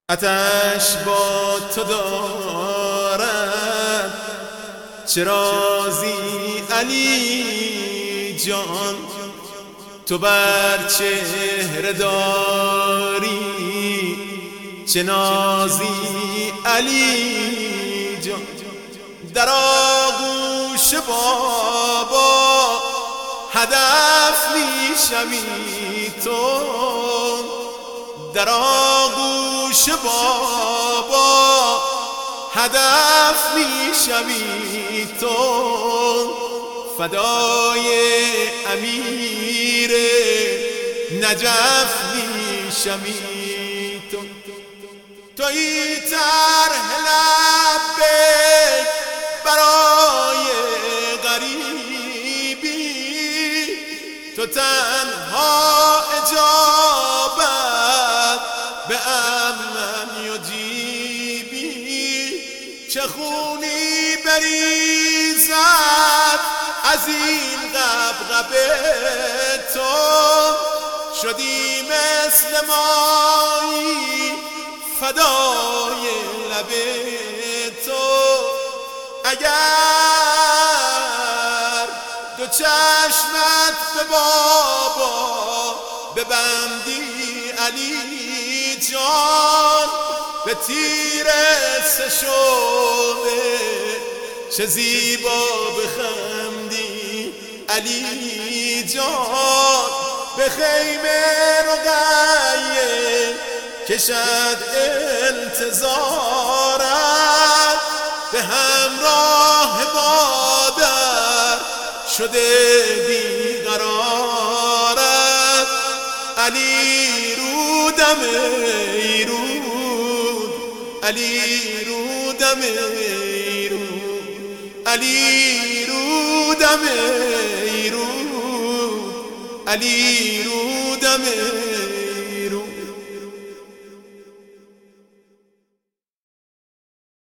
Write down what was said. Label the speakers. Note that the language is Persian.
Speaker 1: آتش با تو دارد چه رازی علی جان، تو بر چهره داری چه نازی علی جان. در آغوش بابا هدف میشوی تو، در آغوش بابا هدف میشوی تو، فدای امیر نجف میشوی تو. تویی طرح لبیک برای غریبی، تو تنها اجابت به امن یجیبی. چه خونی بریزد از این غبغبه تو، شدی مثل مایی فدای لب تو. اگر دو چشمت به بابا ببندی علی جان، به تیر سشومه چه زیبا بخندی علی جان. به خیمه رقیه کشد انتظارت، به همراه مادر شده بیقرارت. علی رودم ای رود، علی رودم ای رود، علی رودم ای رود، علی رودم ای رود.